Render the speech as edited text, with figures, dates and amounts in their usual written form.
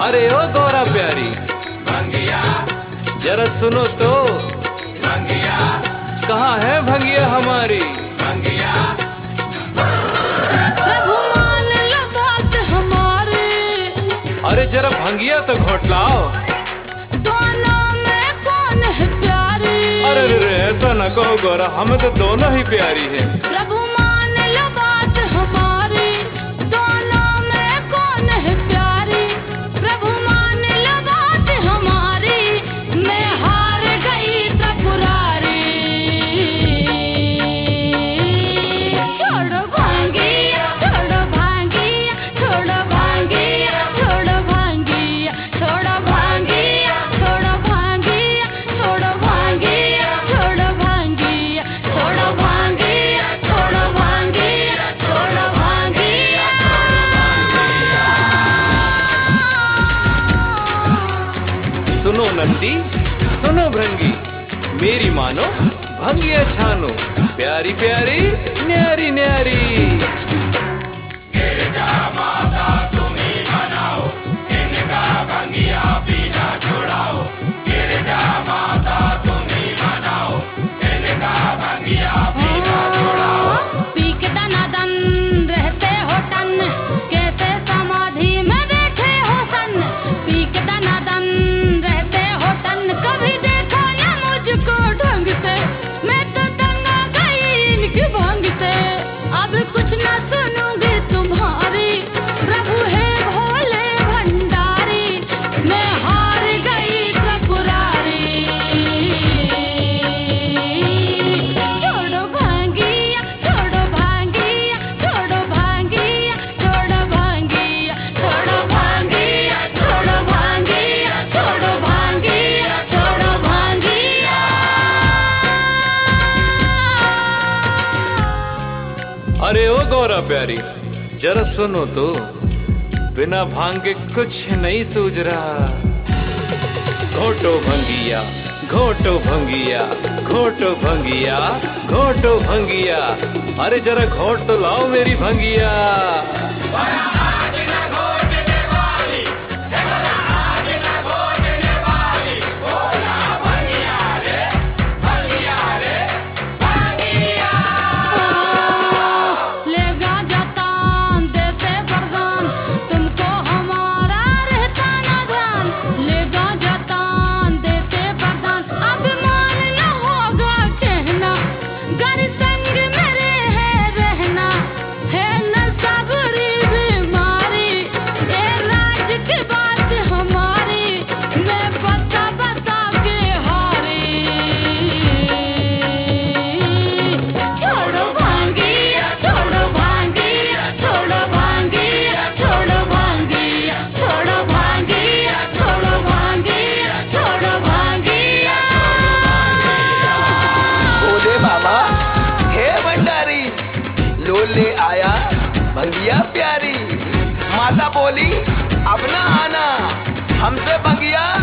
अरे ओ गौरा प्यारी भंगिया, जरा सुनो तो भंगिया, कहाँ है भंगिया हमारी? भंगिया, प्रभु मान लो बात हमारी। अरे जरा भंगिया तो घोट लाओ। दोनों में कौन है प्यारी? अरे रे ऐसा न कहो गौरा, हमें तो दोनों ही प्यारी है। प्रभु मान लो बात हमारी, दोनों में कौन है प्यारी? प्रभु मान लो बात हमारी, मैं हार गई त्रिपुरारी। छोड़ो भांगिया, छोड़ो भांगिया, छोड़ो भांगिया, छोड़ो भांगिया, छोड़ो भांगिया, छोड़ो भांगिया, छोड़ो भांगिया, छोड़ो भांगिया, छोड़ो भांगिया, छोड़ो भांगिया, छोड़ो भांगिया। सुनो नंदी, सुनो भृंगी, मेरी मानो भंगिया छानो, प्यारी प्यारी न्यारी न्यारी। गिरजा माता तुम्ही बनाओ, इनका भंगिया पीना छुड़ाओ। गिरजा माता तुम्ही बनाओ, इनका भंगिया पीना छुड़ाओ। पी के दनादन रहते हो टन, कैसे समाधि में बैठे हो सन। पी के दनादन रहते हो टन, कभी देखो ना मुझको ढंग से, मैं तो दंगा गई इनकी भंग से। अब कुछ ना सुनूंगी तुम्हारी, प्रभु है भोले भंडारी, मैं हार गई त्रिपुरारी। छोड़ो भांगिया, छोड़ो भांगिया, छोड़ो भांगिया, छोड़ो भांगिया, छोड़ो भांगिया, छोड़ो भांगिया, छोड़ो भांगिया, छोड़ो भांगिया। अरे ओ गौरा प्यारी, जरा सुनो तो, बिना भांग के कुछ नहीं सूझ रहा। घोटो भंगिया, घोटो भंगिया, घोटो भंगिया, घोटो भंगिया। अरे जरा घोट तो लाओ मेरी भंगिया। आज न घोटने वाली, आज न घोटने वाली, भोला भंगिया रे, भंगिया रे, भंगिया। ले गांजा तान देते वरदान, तुमको हमारा रहता ना ध्यान। ले गांजा तान देते वरदान, अभिमान न होगा कहना, घर संग मेरे है रहना। है न सबरी बीमारी, ये राज की बात हमारी, मैं बता बता के हारी। छोड़ो भांगिया, छोड़ो भांगिया, छोड़ो भांगिया, छोड़ो भांगिया, छोड़ो भांगिया, छोड़ो भांगिया, छोड़ो भांगिया। बोले बाबा हे भंडारी, लो ले आया भंगिया प्यारी। माता बोली अब ना आना, हमसे भंगिया